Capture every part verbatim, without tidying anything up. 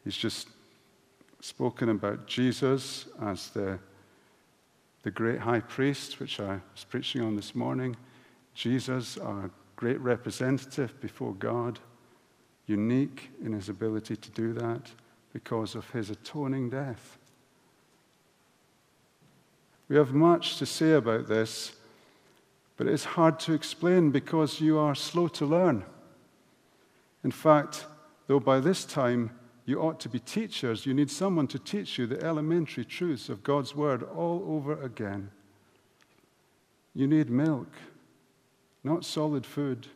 He's just spoken about Jesus as the, the great high priest, which I was preaching on this morning. Jesus, our great representative before God, unique in his ability to do that because of his atoning death. We have much to say about this, but it's hard to explain because you are slow to learn. In fact, though by this time you ought to be teachers, you need someone to teach you the elementary truths of God's word all over again. You need milk, not solid food.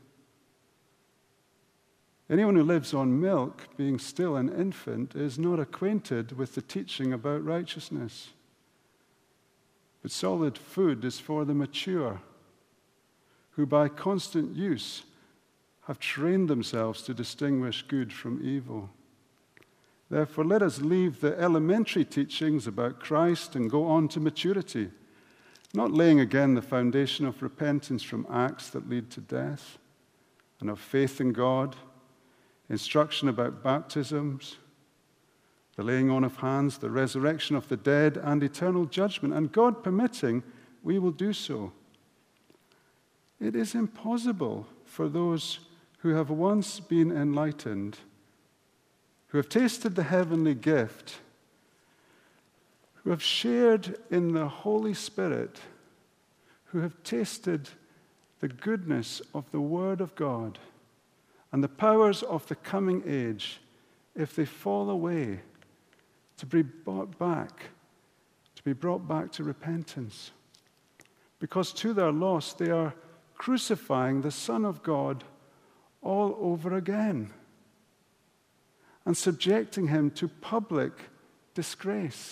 Anyone who lives on milk, being still an infant, is not acquainted with the teaching about righteousness. But solid food is for the mature, who by constant use have trained themselves to distinguish good from evil. Therefore, let us leave the elementary teachings about Christ and go on to maturity, not laying again the foundation of repentance from acts that lead to death, and of faith in God, instruction about baptisms, the laying on of hands, the resurrection of the dead, and eternal judgment. And God permitting, we will do so. It is impossible for those who have once been enlightened, who have tasted the heavenly gift, who have shared in the Holy Spirit, who have tasted the goodness of the Word of God and the powers of the coming age, if they fall away, to be brought back, to be brought back to repentance. Because to their loss, they are crucifying the Son of God all over again and subjecting him to public disgrace.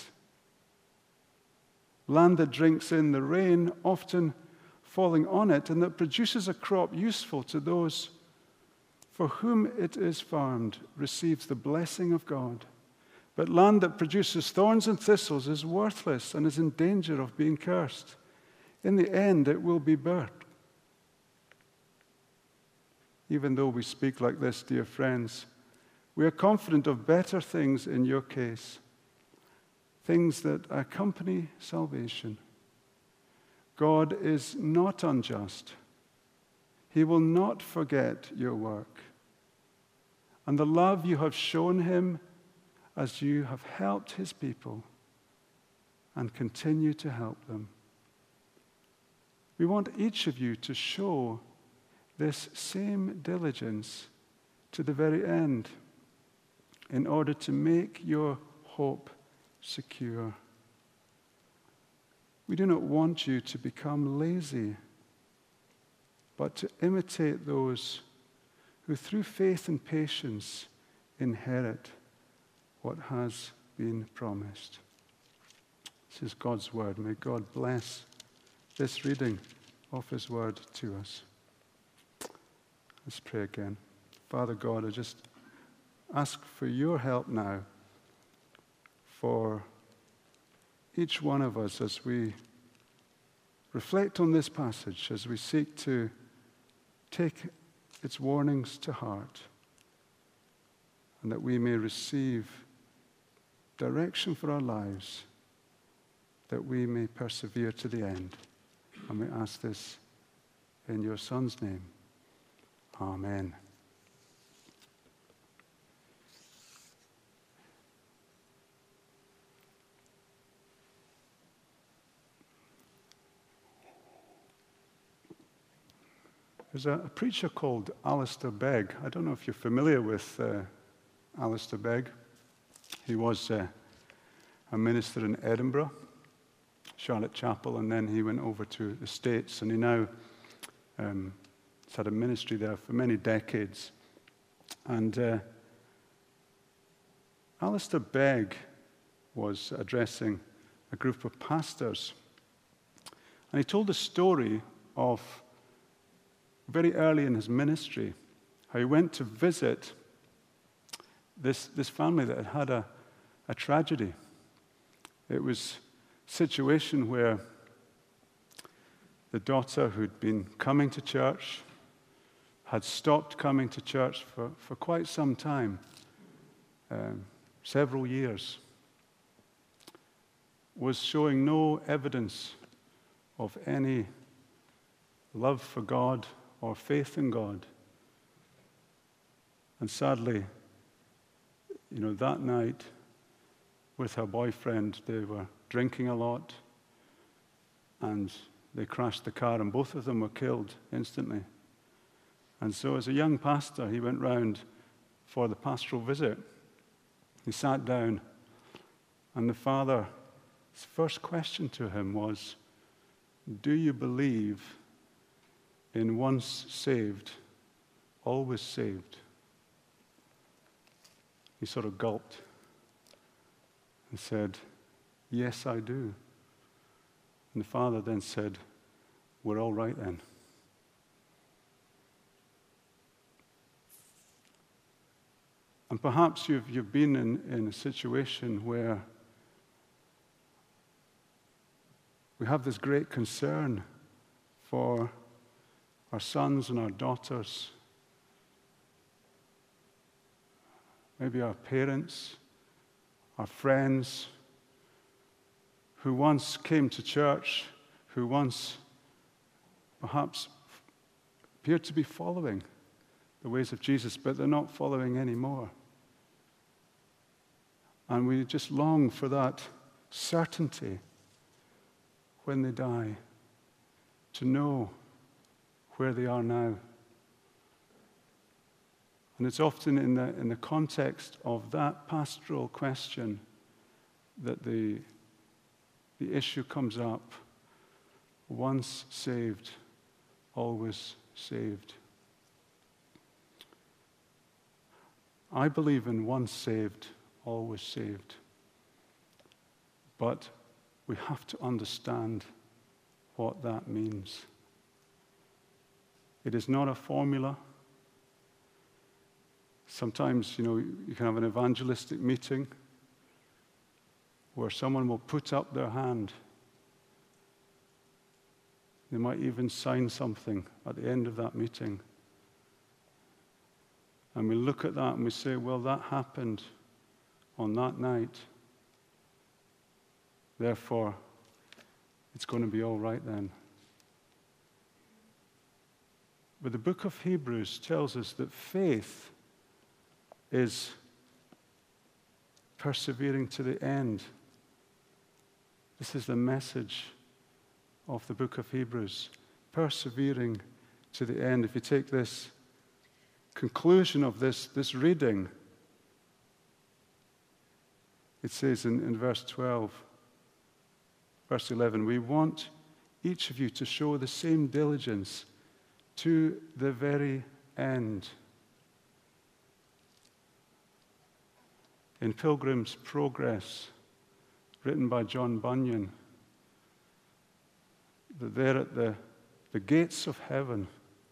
Land that drinks in the rain, often falling on it, and that produces a crop useful to those for whom it is farmed, receives the blessing of God. But land that produces thorns and thistles is worthless and is in danger of being cursed. In the end, it will be burnt. Even though we speak like this, dear friends, we are confident of better things in your case, things that accompany salvation. God is not unjust. He will not forget your work and the love you have shown him as you have helped his people and continue to help them. We want each of you to show this same diligence to the very end in order to make your hope secure. We do not want you to become lazy, but to imitate those who through faith and patience inherit what has been promised. This is God's word. May God bless this reading of his word to us. Let's pray again. Father God, I just ask for your help now for each one of us as we reflect on this passage, as we seek to take its warnings to heart, and that we may receive direction for our lives, that we may persevere to the end. And we ask this in your Son's name. Amen. There's a, a preacher called Alistair Begg. I don't know if you're familiar with uh, Alistair Begg. He was uh, a minister in Edinburgh, Charlotte Chapel, and then he went over to the States, and he now um, has had a ministry there for many decades. And uh, Alistair Begg was addressing a group of pastors, and he told a story of very early in his ministry, how he went to visit this, this family that had had a, a tragedy. It was a situation where the daughter who'd been coming to church had stopped coming to church for, for quite some time. Um, several years, was showing no evidence of any love for God or faith in God. And sadly, you know, that night with her boyfriend, they were drinking a lot, and they crashed the car, and both of them were killed instantly. And so as a young pastor, he went round for the pastoral visit. He sat down, and the father's first question to him was, do you believe in once saved, always saved? He sort of gulped and said, yes, I do. And the father then said, we're all right then. And perhaps you've, you've been in, in a situation where we have this great concern for our sons and our daughters, maybe our parents, our friends, who once came to church, who once perhaps appeared to be following the ways of Jesus, but they're not following anymore. And we just long for that certainty when they die, to know where they are now. And it's often in the, in the context of that pastoral question that the, the issue comes up. Once saved, always saved. I believe in once saved, always saved. But we have to understand what that means. It is not a formula. Sometimes, you know, you can have an evangelistic meeting where someone will put up their hand. They might even sign something at the end of that meeting. And we look at that and we say, well, that happened on that night. Therefore, it's going to be all right then. But the book of Hebrews tells us that faith is persevering to the end. This is the message of the book of Hebrews, persevering to the end. If you take this conclusion of this, this reading, it says in, in verse twelve, verse eleven, we want each of you to show the same diligence to the very end. In Pilgrim's Progress, written by John Bunyan, that there at the, the gates of heaven,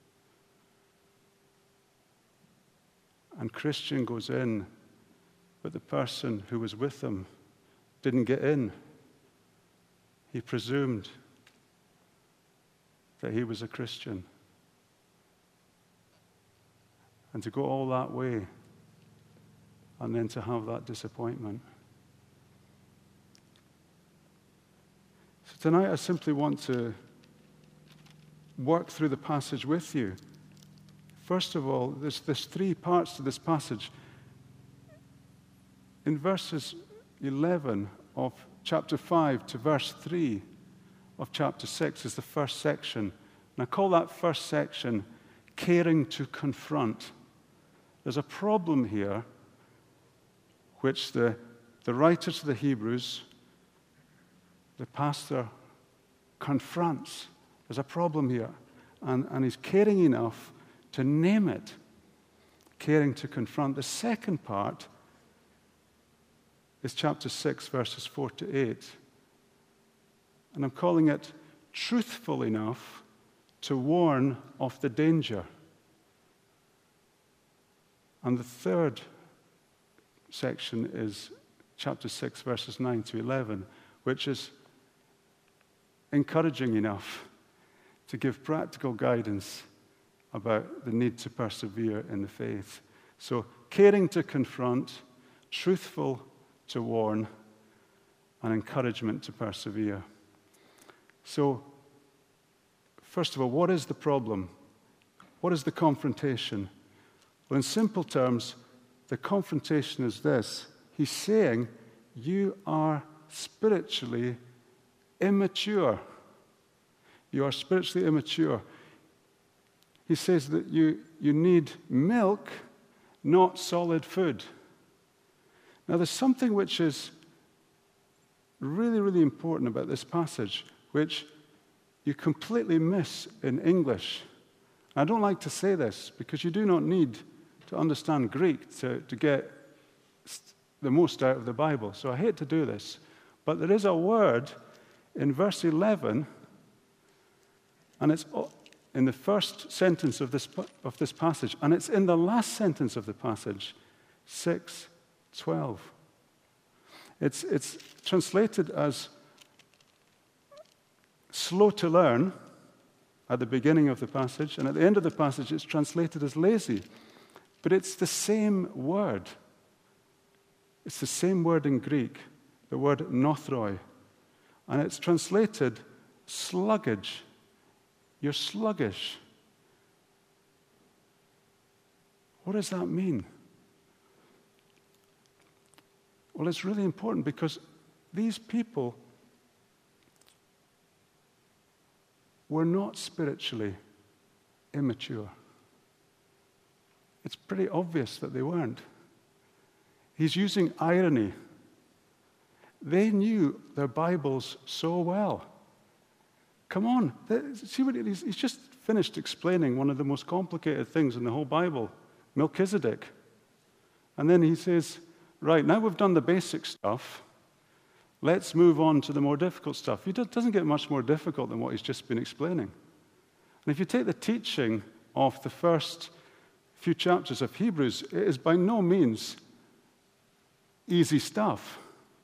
and Christian goes in, but the person who was with him didn't get in. He presumed that he was a Christian. And to go all that way, and then to have that disappointment. So tonight I simply want to work through the passage with you. First of all, there's, there's three parts to this passage. In verses eleven of chapter five to verse three of chapter six is the first section. And I call that first section, caring to confront. There's a problem here which the, the writer to the Hebrews, the pastor, confronts. There's a problem here. And, and he's caring enough to name it, caring to confront. The second part is chapter six, verses four to eight. And I'm calling it truthful enough to warn of the danger. And the third section is chapter six, verses nine to eleven, which is encouraging enough to give practical guidance about the need to persevere in the faith. So, caring to confront, truthful to warn, and encouragement to persevere. So, first of all, what is the problem? What is the confrontation? Well, in simple terms, the confrontation is this. He's saying, you are spiritually immature. You are spiritually immature. He says that you, you need milk, not solid food. Now, there's something which is really, really important about this passage, which you completely miss in English. I don't like to say this because you do not need to understand Greek to, to get the most out of the Bible. So I hate to do this. But there is a word in verse eleven, and it's in the first sentence of this, of this passage, and it's in the last sentence of the passage, six twelve. It's, it's translated as slow to learn at the beginning of the passage, and at the end of the passage it's translated as lazy. But it's the same word. It's the same word in Greek, the word nothroi. And it's translated sluggish. You're sluggish. What does that mean? Well, it's really important because these people were not spiritually immature. It's pretty obvious that they weren't. He's using irony. They knew their Bibles so well. Come on, see what it is? He's just finished explaining one of the most complicated things in the whole Bible, Melchizedek. And then he says, right, now we've done the basic stuff. Let's move on to the more difficult stuff. It doesn't get much more difficult than what he's just been explaining. And if you take the teaching of the first few chapters of Hebrews, it is by no means easy stuff.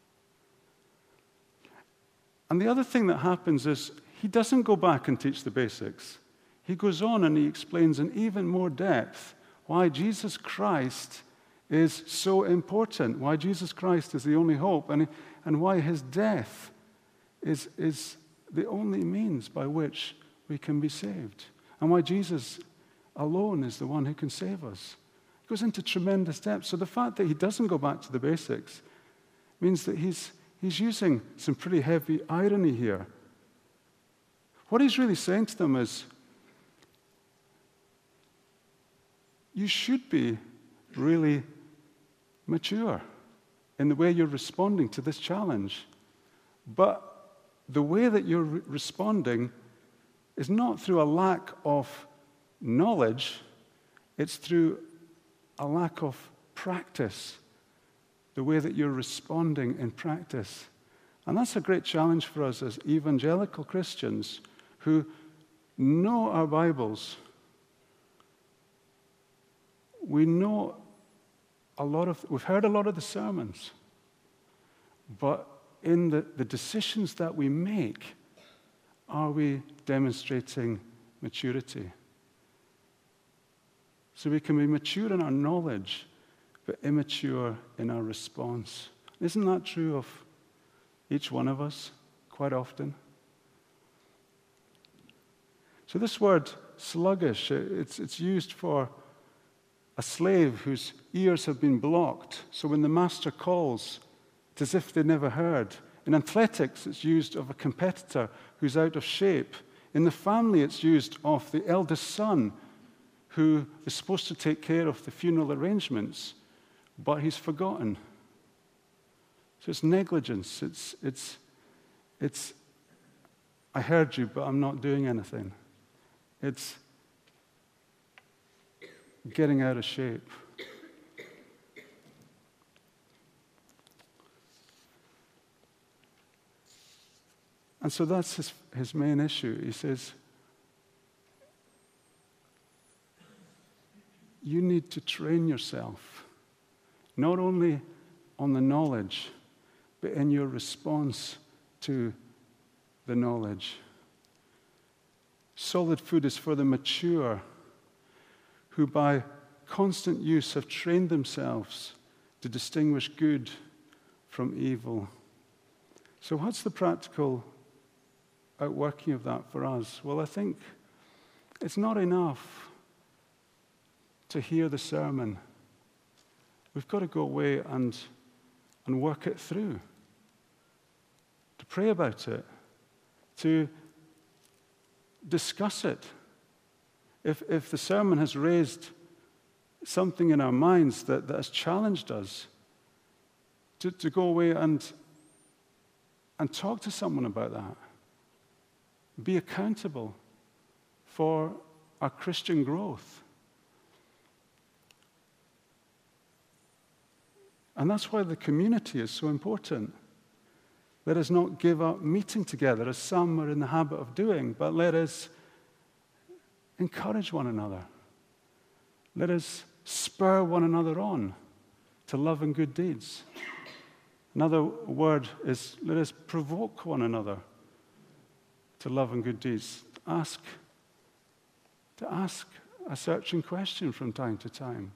And the other thing that happens is he doesn't go back and teach the basics. He goes on and he explains in even more depth why Jesus Christ is so important, why Jesus Christ is the only hope, and, and why his death is, is the only means by which we can be saved, and why Jesus alone is the one who can save us. He goes into tremendous depth. So the fact that he doesn't go back to the basics means that he's, he's using some pretty heavy irony here. What he's really saying to them is, you should be really mature in the way you're responding to this challenge. But the way that you're re- responding is not through a lack of knowledge, it's through a lack of practice, the way that you're responding in practice. And that's a great challenge for us as evangelical Christians who know our Bibles. We know a lot of, we've heard a lot of the sermons, but in the, the decisions that we make, are we demonstrating maturity? So we can be mature in our knowledge, but immature in our response. Isn't that true of each one of us quite often? So this word sluggish, it's, it's used for a slave whose ears have been blocked. So when the master calls, it's as if they never heard. In athletics, it's used of a competitor who's out of shape. In the family, it's used of the eldest son who is supposed to take care of the funeral arrangements, but he's forgotten. So it's negligence. It's, it's, it's, I heard you, but I'm not doing anything. It's getting out of shape. And so that's his, his main issue. He says, you need to train yourself, not only on the knowledge, but in your response to the knowledge. Solid food is for the mature, who by constant use have trained themselves to distinguish good from evil. So what's the practical outworking of that for us? Well, I think it's not enough to hear the sermon. We've got to go away and, and work it through, to pray about it, to discuss it. If, if the sermon has raised something in our minds that, that has challenged us, to, to go away and, and talk to someone about that. Be accountable for our Christian growth. And that's why the community is so important. Let us not give up meeting together, as some are in the habit of doing, but let us encourage one another. Let us spur one another on to love and good deeds. Another word is, let us provoke one another to love and good deeds. Ask, to ask a searching question from time to time.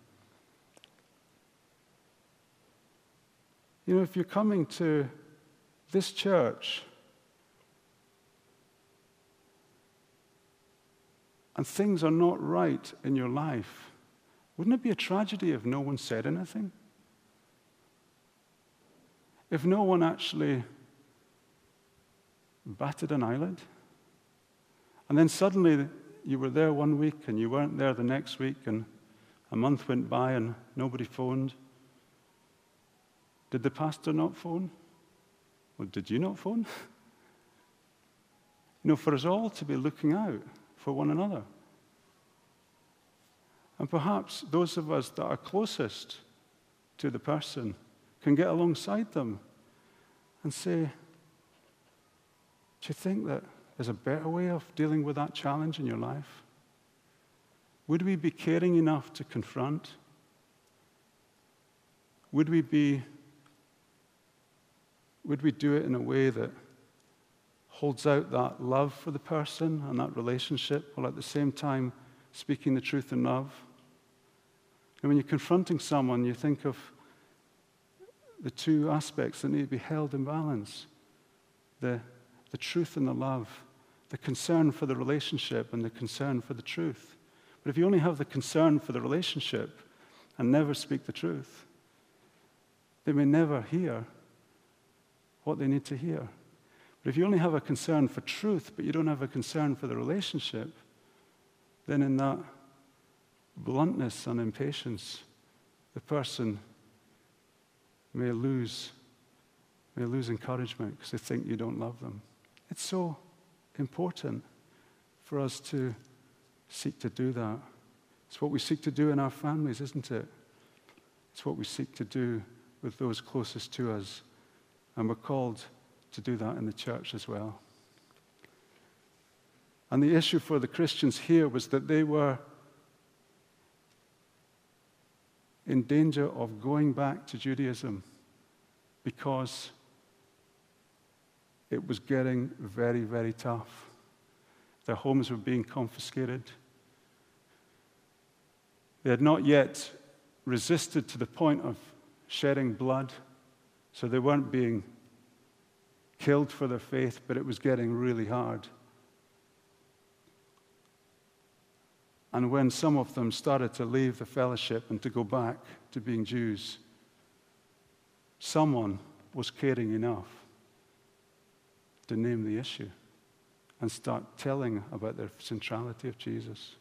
You know, if you're coming to this church and things are not right in your life, wouldn't it be a tragedy if no one said anything? If no one actually batted an eyelid? And then suddenly you were there one week and you weren't there the next week, and a month went by and nobody phoned. Did the pastor not phone? Well, did you not phone? You know, for us all to be looking out for one another. And perhaps those of us that are closest to the person can get alongside them and say, do you think that there's a better way of dealing with that challenge in your life? Would we be caring enough to confront? Would we be, would we do it in a way that holds out that love for the person and that relationship, while at the same time speaking the truth in love? And when you're confronting someone, you think of the two aspects that need to be held in balance. The, the truth and the love. The concern for the relationship and the concern for the truth. But if you only have the concern for the relationship and never speak the truth, they may never hear what they need to hear. But if you only have a concern for truth, but you don't have a concern for the relationship, then in that bluntness and impatience, the person may lose, may lose encouragement because they think you don't love them. It's so important for us to seek to do that. It's what we seek to do in our families, isn't it? It's what we seek to do with those closest to us. And we're called to do that in the church as well. And the issue for the Christians here was that they were in danger of going back to Judaism because it was getting very, very tough. Their homes were being confiscated. They had not yet resisted to the point of shedding blood, so they weren't being killed for their faith, but it was getting really hard. And when some of them started to leave the fellowship and to go back to being Jews, someone was caring enough to name the issue and start telling about the centrality of Jesus.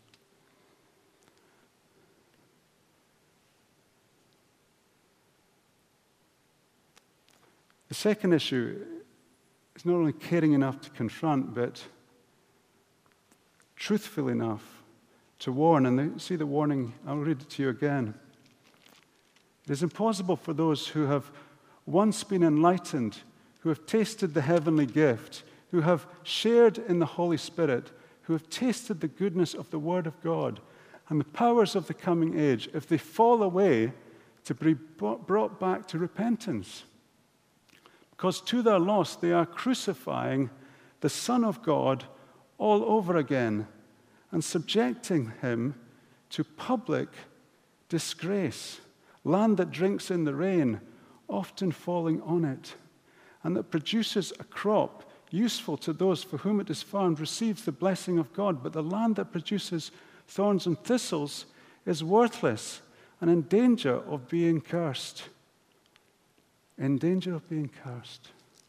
The second issue is not only caring enough to confront, but truthful enough to warn. And they, see the warning, I'll read it to you again. It is impossible for those who have once been enlightened, who have tasted the heavenly gift, who have shared in the Holy Spirit, who have tasted the goodness of the Word of God and the powers of the coming age, if they fall away, to be brought back to repentance. Because to their loss, they are crucifying the Son of God all over again and subjecting him to public disgrace land that drinks in the rain, often falling on it, and that produces a crop useful to those for whom it is farmed, receives the blessing of God. But the land that produces thorns and thistles is worthless and in danger of being cursed. In danger of being cursed.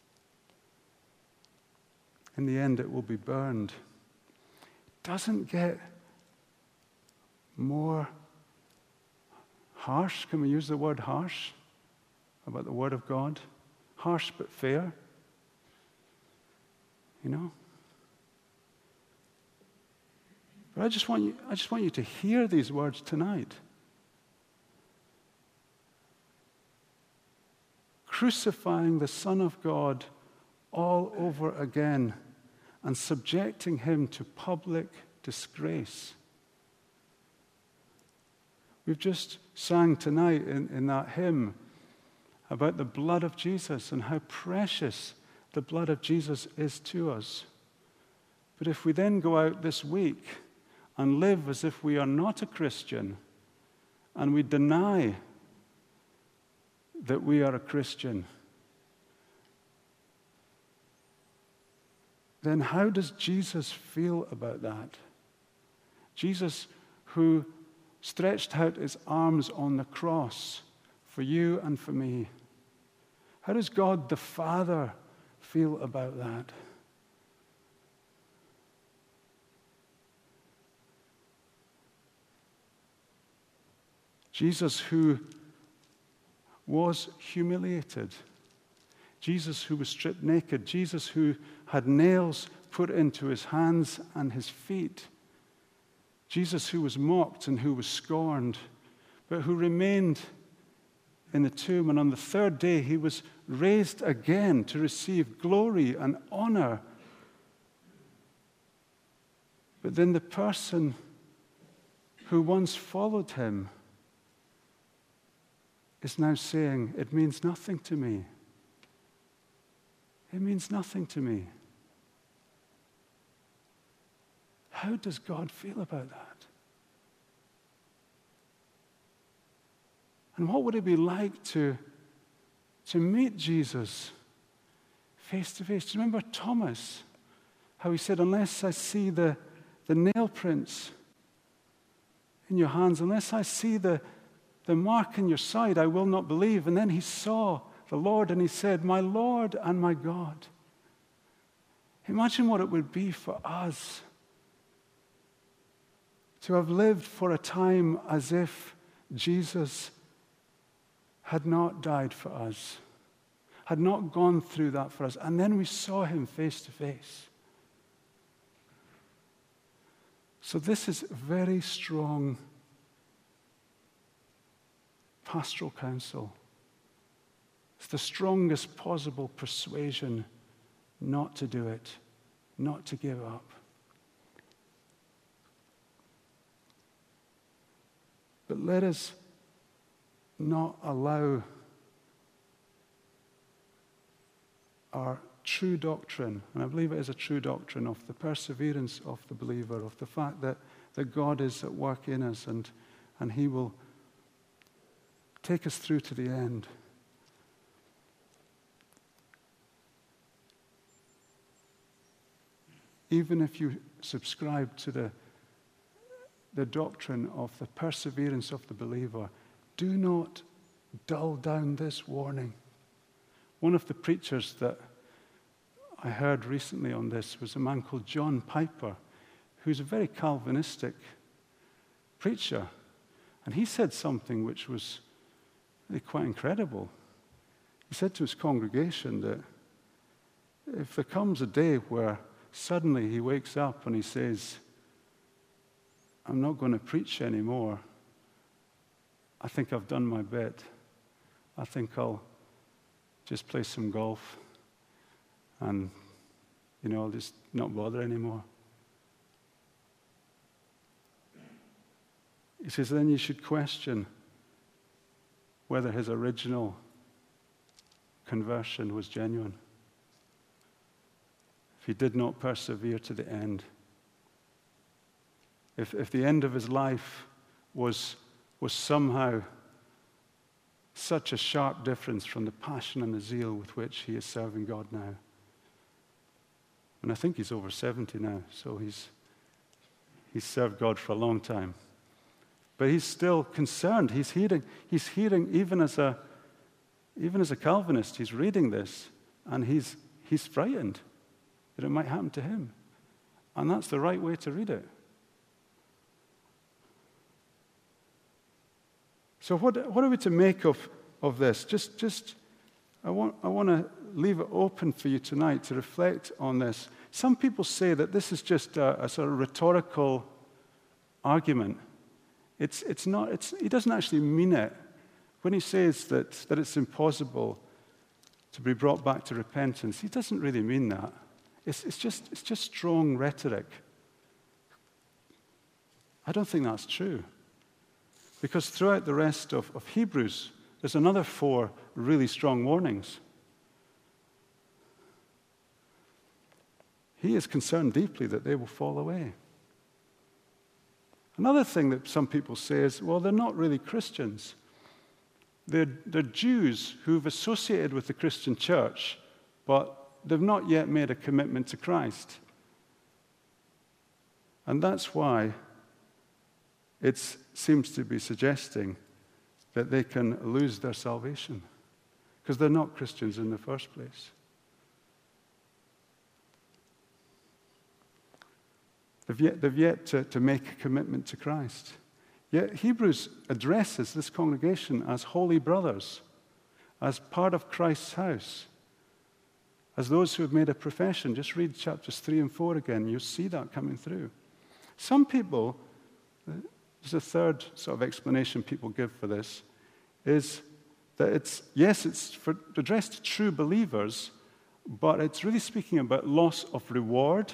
In the end, it will be burned. It doesn't get more harsh. Can we use the word harsh about the Word of God? Harsh but fair. You know? But I just want you, I just want you to hear these words tonight. Crucifying the Son of God all over again and subjecting him to public disgrace. We've just sang tonight in, in that hymn about the blood of Jesus and how precious the blood of Jesus is to us. But if we then go out this week and live as if we are not a Christian, and we deny that we are a Christian, then how does Jesus feel about that? Jesus, who stretched out his arms on the cross for you and for me. How does God the Father feel about that? Jesus, who was humiliated. Jesus, who was stripped naked. Jesus, who had nails put into his hands and his feet. Jesus, who was mocked and who was scorned, but who remained in the tomb. And on the third day, he was raised again to receive glory and honor. But then the person who once followed him is now saying, it means nothing to me. It means nothing to me. How does God feel about that? And what would it be like to, to meet Jesus face to face? Do you remember Thomas? How he said, unless I see the, the nail prints in your hands, unless I see the The mark in your side, I will not believe. And then he saw the Lord and he said, my Lord and my God. Imagine what it would be for us to have lived for a time as if Jesus had not died for us, had not gone through that for us. And then we saw him face to face. So this is very strong pastoral counsel. It's the strongest possible persuasion not to do it, not to give up. But let us not allow our true doctrine, and I believe it is a true doctrine, of the perseverance of the believer, of the fact that, that God is at work in us and, and he will take us through to the end. Even if you subscribe to the, the doctrine of the perseverance of the believer, do not dull down this warning. One of the preachers that I heard recently on this was a man called John Piper, who's a very Calvinistic preacher. And he said something which was really quite incredible. He said to his congregation that if there comes a day where suddenly he wakes up and he says, I'm not going to preach anymore, I think I've done my bit. I think I'll just play some golf and, you know, I'll just not bother anymore. He says, then you should question whether his original conversion was genuine. If he did not persevere to the end. If, if the end of his life was, was somehow such a sharp difference from the passion and the zeal with which he is serving God now. And I think he's over seventy now, so he's, he's served God for a long time. But he's still concerned. He's hearing, he's hearing even as a, even as a Calvinist, he's reading this, and he's, he's frightened that it might happen to him. And that's the right way to read it. So what, what are we to make of, of this? Just, just I want, I want to leave it open for you tonight to reflect on this. Some people say that this is just a, a sort of rhetorical argument. It's, it's not, it's, he doesn't actually mean it. When he says that, that it's impossible to be brought back to repentance, he doesn't really mean that. It's, it's, just, it's just strong rhetoric. I don't think that's true. Because throughout the rest of, of Hebrews, there's another four really strong warnings. He is concerned deeply that they will fall away. Another thing that some people say is, well, they're not really Christians. They're, they're Jews who've associated with the Christian church, but they've not yet made a commitment to Christ. And that's why it seems to be suggesting that they can lose their salvation, because they're not Christians in the first place. They've yet, they've yet to, to make a commitment to Christ. Yet Hebrews addresses this congregation as holy brothers, as part of Christ's house, as those who have made a profession. Just read chapters three and four again. You'll see that coming through. Some people, there's a third sort of explanation people give for this, is that it's, yes, it's for, addressed to true believers, but it's really speaking about loss of reward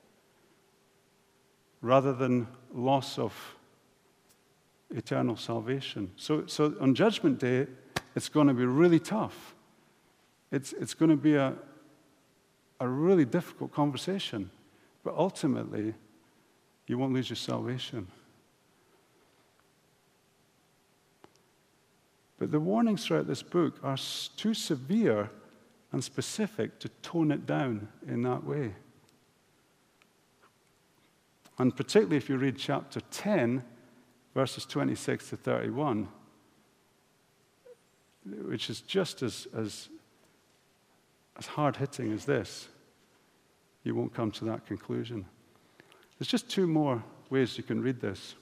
rather than loss of eternal salvation. So, so on Judgment Day, it's going to be really tough. It's, it's going to be a, a really difficult conversation, but ultimately, you won't lose your salvation. But the warnings throughout this book are too severe and specific to tone it down in that way. And particularly if you read chapter ten, verses twenty-six to thirty-one, which is just as, as, as hard-hitting as this, you won't come to that conclusion. There's just two more ways you can read this.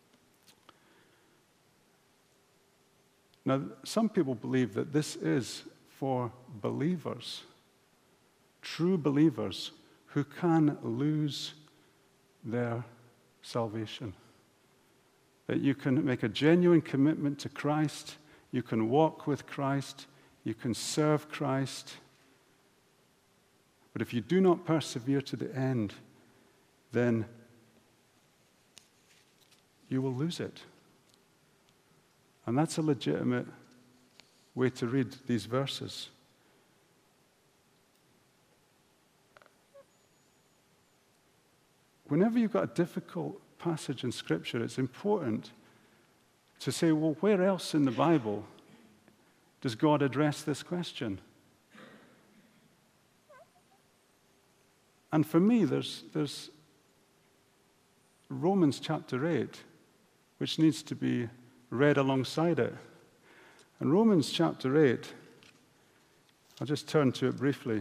Now, some people believe that this is for believers, true believers, who can lose their salvation. That you can make a genuine commitment to Christ, you can walk with Christ, you can serve Christ. But if you do not persevere to the end, then you will lose it. And that's a legitimate way to read these verses. Whenever you've got a difficult passage in Scripture, it's important to say, well, where else in the Bible does God address this question? And for me, there's, there's Romans chapter eight, which needs to be read alongside it. And Romans chapter eight, I'll just turn to it briefly.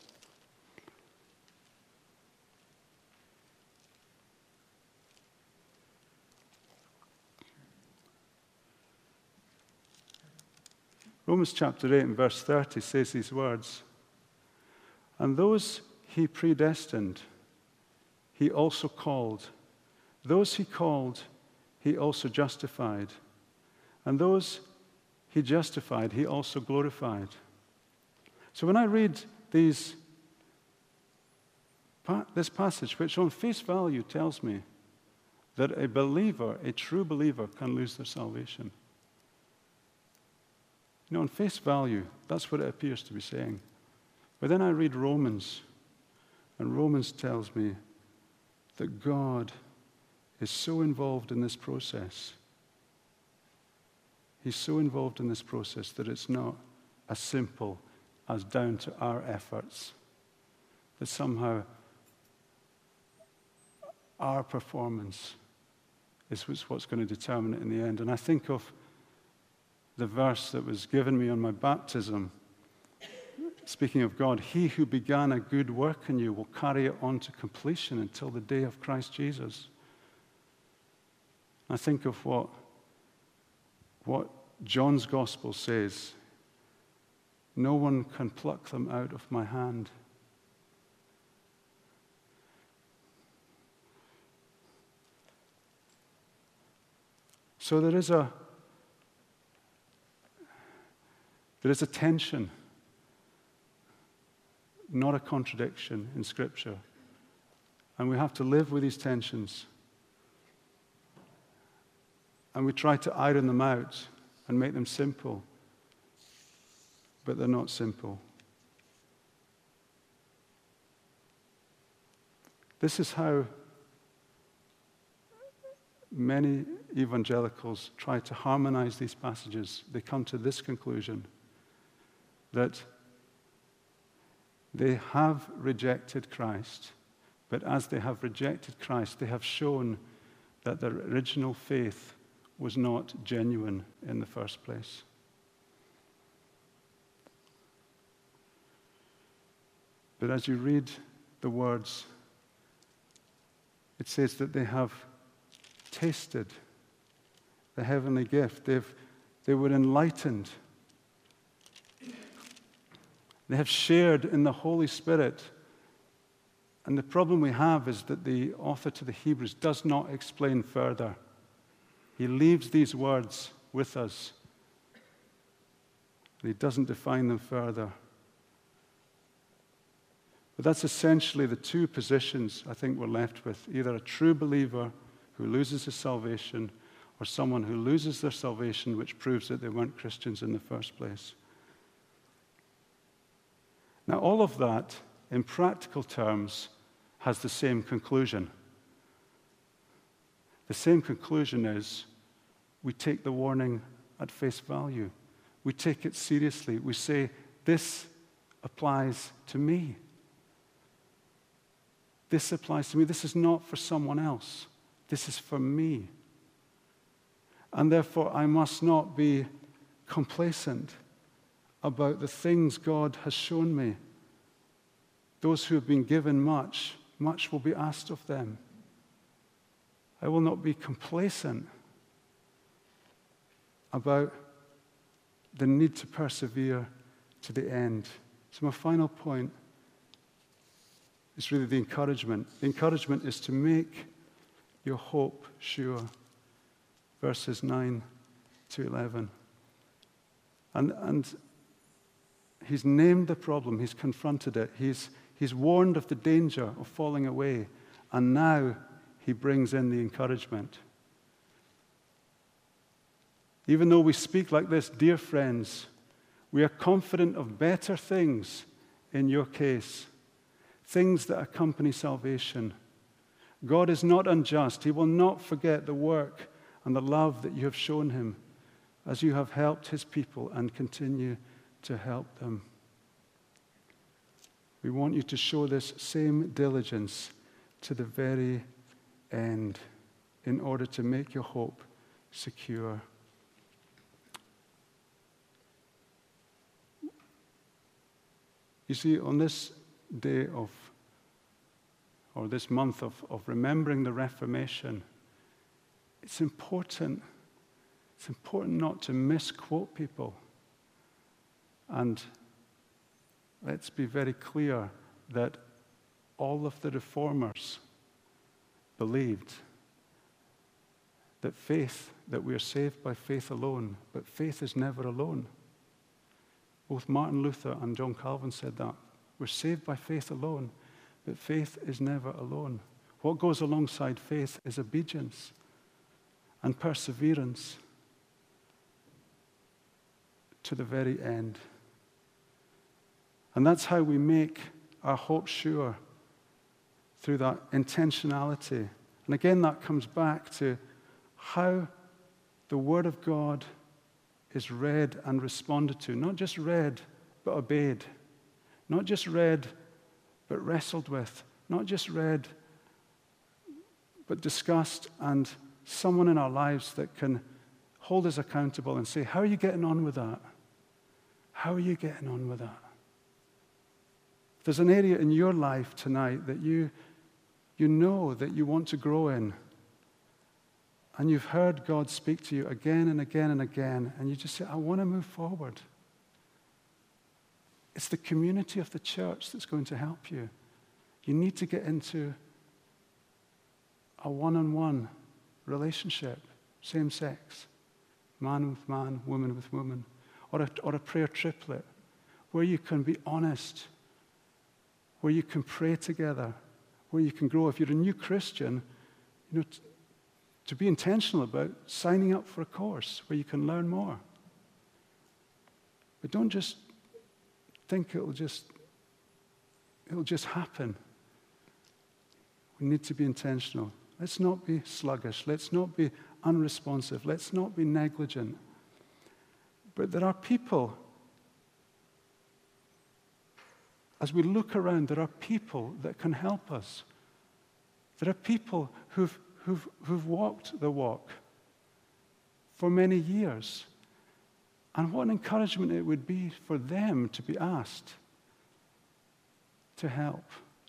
Romans chapter eight and verse thirty says these words, "And those he predestined, he also called. Those he called, he also justified. And those he justified, he also glorified." So when I read these, this passage, which on face value tells me that a believer, a true believer, can lose their salvation. You know, on face value, that's what it appears to be saying. But then I read Romans, and Romans tells me that God is so involved in this process. He's so involved in this process that it's not as simple as down to our efforts, that somehow our performance is what's going to determine it in the end. And I think of the verse that was given me on my baptism, speaking of God, he who began a good work in you will carry it on to completion until the day of Christ Jesus. I think of what, what John's gospel says. No one can pluck them out of my hand. So there is a there is a tension, not a contradiction in Scripture. And we have to live with these tensions. And we try to iron them out and make them simple. But they're not simple. This is how many evangelicals try to harmonize these passages. They come to this conclusion, that they have rejected Christ, but as they have rejected Christ, they have shown that their original faith was not genuine in the first place. But as you read the words, it says that they have tasted the heavenly gift. They've, they were enlightened. They have shared in the Holy Spirit. And the problem we have is that the author to the Hebrews does not explain further. He leaves these words with us, and he doesn't define them further. But that's essentially the two positions I think we're left with. Either a true believer who loses his salvation, or someone who loses their salvation, which proves that they weren't Christians in the first place. Now, all of that, in practical terms, has the same conclusion. The same conclusion is we take the warning at face value. We take it seriously. We say, this applies to me. This applies to me. This is not for someone else. This is for me. And therefore, I must not be complacent about the things God has shown me. Those who have been given much, much will be asked of them. I will not be complacent about the need to persevere to the end. So my final point is really the encouragement. The encouragement is to make your hope sure. Verses nine to eleven. And, and he's named the problem. He's confronted it. He's, he's warned of the danger of falling away. And now he brings in the encouragement. Even though we speak like this, dear friends, we are confident of better things in your case, things that accompany salvation. God is not unjust. He will not forget the work and the love that you have shown him as you have helped his people and continue to help them. We want you to show this same diligence to the very end in order to make your hope secure. You see, on this day of, or this month of, of remembering the Reformation, it's important, it's important not to misquote people. And let's be very clear that all of the reformers believed that faith, that we are saved by faith alone, but faith is never alone. Both Martin Luther and John Calvin said that. We're saved by faith alone, but faith is never alone. What goes alongside faith is obedience and perseverance to the very end. And that's how we make our hope sure, through that intentionality. And again, that comes back to how the Word of God is read and responded to. Not just read, but obeyed. Not just read, but wrestled with. Not just read, but discussed, and someone in our lives that can hold us accountable and say, how are you getting on with that? How are you getting on with that? If there's an area in your life tonight that you, you know that you want to grow in, and you've heard God speak to you again and again and again, and you just say, I want to move forward. It's the community of the church that's going to help you. You need to get into a one-on-one relationship, same sex, man with man, woman with woman, or a, or a prayer triplet, where you can be honest, where you can pray together, where you can grow. If you're a new Christian, you know, t- to be intentional about signing up for a course where you can learn more. But don't just think it'll just, it'll just happen. We need to be intentional. Let's not be sluggish. Let's not be unresponsive. Let's not be negligent. But there are people, as we look around, there are people that can help us. There are people who've, who've, who've walked the walk for many years. And what an encouragement it would be for them to be asked to help.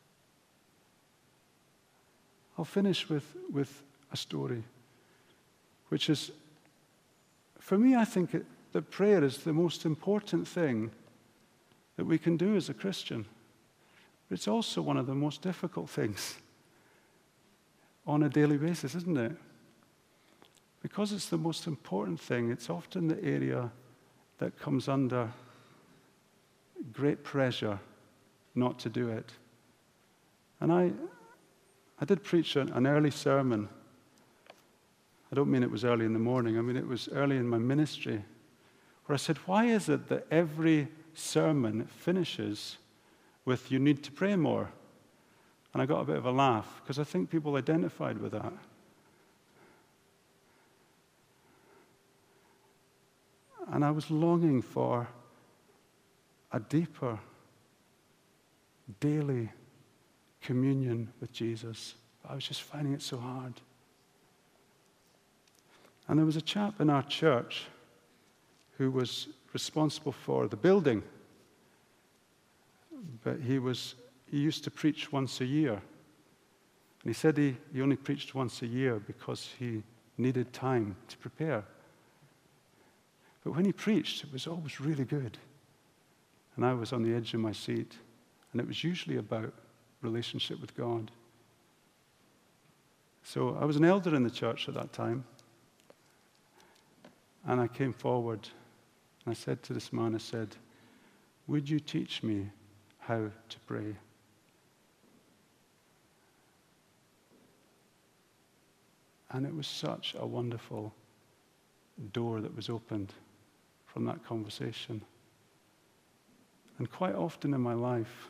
I'll finish with, with a story, which is, for me, I think it, that prayer is the most important thing that we can do as a Christian. But it's also one of the most difficult things on a daily basis, isn't it? Because it's the most important thing, it's often the area that comes under great pressure not to do it. And I... I did preach an, an early sermon. I don't mean it was early in the morning. I mean it was early in my ministry, where I said, why is it that every sermon finishes with, you need to pray more? And I got a bit of a laugh, because I think people identified with that. And I was longing for a deeper, daily communion with Jesus. I was just finding it so hard. And there was a chap in our church who was responsible for the building. But he was he used to preach once a year. And he said he, he only preached once a year because he needed time to prepare. But when he preached, it was always really good. And I was on the edge of my seat. And it was usually about relationship with God. So I was an elder in the church at that time, and I came forward and I said to this man, I said, would you teach me how to pray? And it was such a wonderful door that was opened from that conversation. And quite often in my life,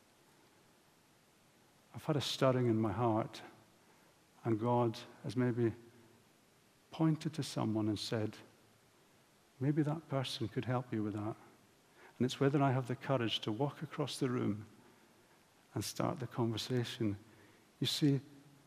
I've had a stirring in my heart, and God has maybe pointed to someone and said, maybe that person could help you with that. And it's whether I have the courage to walk across the room and start the conversation. You see,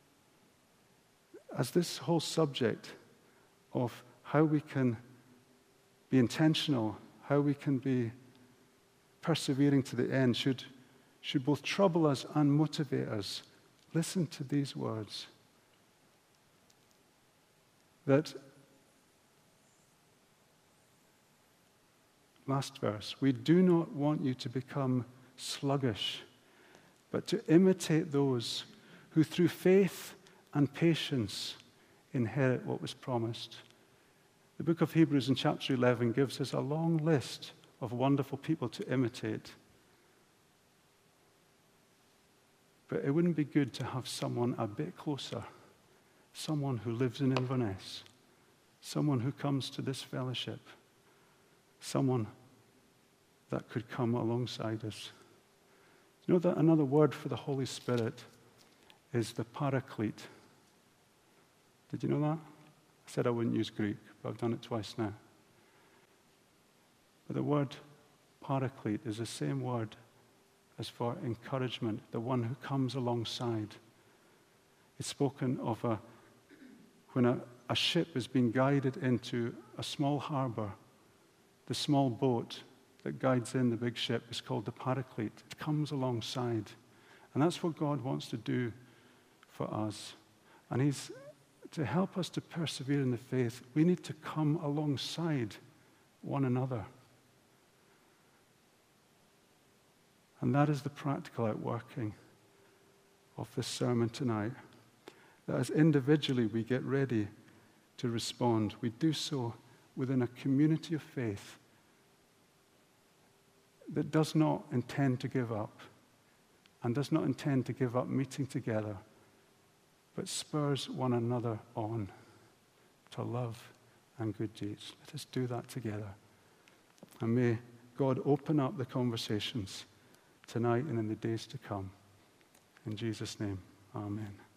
as this whole subject of how we can be intentional, how we can be persevering to the end should should both trouble us and motivate us. Listen to these words. That last verse, we do not want you to become sluggish, but to imitate those who through faith and patience inherit what was promised. The book of Hebrews in chapter eleven gives us a long list of wonderful people to imitate. But it wouldn't be good to have someone a bit closer, someone who lives in Inverness, someone who comes to this fellowship, someone that could come alongside us. You know that another word for the Holy Spirit is the Paraclete. Did you know that? I said I wouldn't use Greek, but I've done it twice now. But the word paraclete is the same word as for encouragement, the one who comes alongside. It's spoken of a, when a, a ship is being guided into a small harbor, the small boat that guides in the big ship is called the paraclete. It comes alongside. And that's what God wants to do for us. And he's, to help us to persevere in the faith, we need to come alongside one another. And that is the practical outworking of this sermon tonight. That as individually we get ready to respond, we do so within a community of faith that does not intend to give up and does not intend to give up meeting together, but spurs one another on to love and good deeds. Let us do that together. And may God open up the conversations tonight and in the days to come. In Jesus' name, amen.